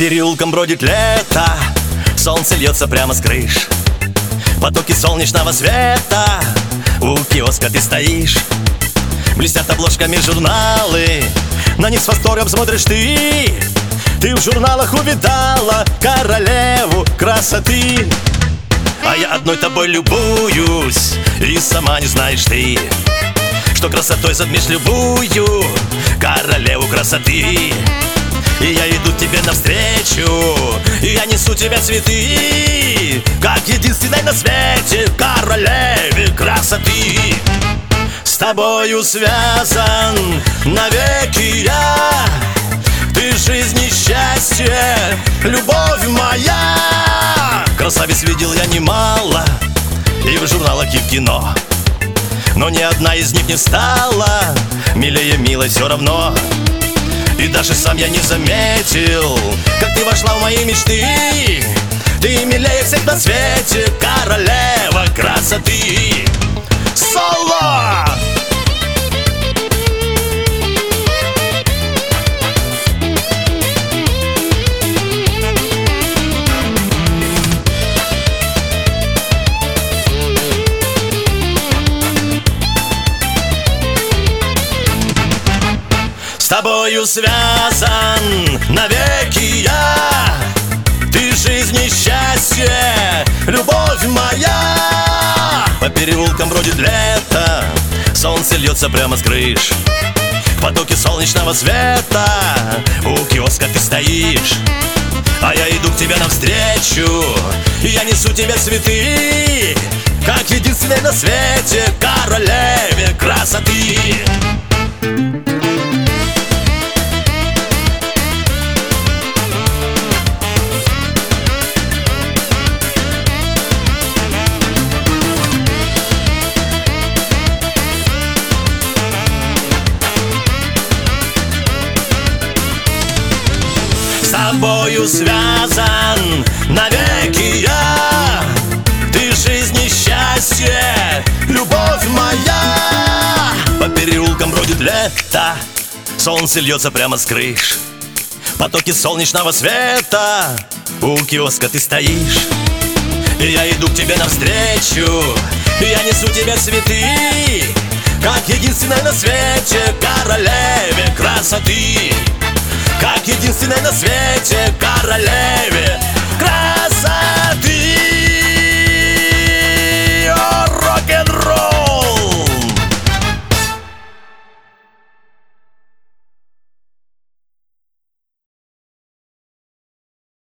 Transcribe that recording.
переулкам бродит лето, солнце льется прямо с крыш. Потоки солнечного света, у киоска ты стоишь. Блестят обложками журналы, на них с восторгом смотришь ты. Ты в журналах увидала королеву красоты. А я одной тобой любуюсь, и сама не знаешь ты, что красотой затмишь любую королеву красоты. И я иду тебе навстречу, и я несу тебе цветы, как единственной на свете королеве красоты. С тобою связан навеки я, ты жизнь и счастье, любовь моя. Красавиц видел я немало, и в журналах, и в кино, но ни одна из них не стала милее милой все равно. И даже сам я не заметил, как ты вошла в мои мечты. Ты милее всех на свете, королева красоты. Соло! С тобою связан навеки я, ты жизнь и счастье, любовь моя. По переулкам бродит лето, солнце льется прямо с крыш. В потоке солнечного света, у киоска ты стоишь. А я иду к тебе навстречу, и я несу тебе цветы, как единственной на свете королеве красоты. С тобою связан навеки я, ты жизнь и счастье, любовь моя. По переулкам бродит лето, солнце льется прямо с крыш. Потоки солнечного света, у киоска ты стоишь. И я иду к тебе навстречу, и я несу тебе цветы, как единственной на свете королеве красоты. Как единственной на свете королеве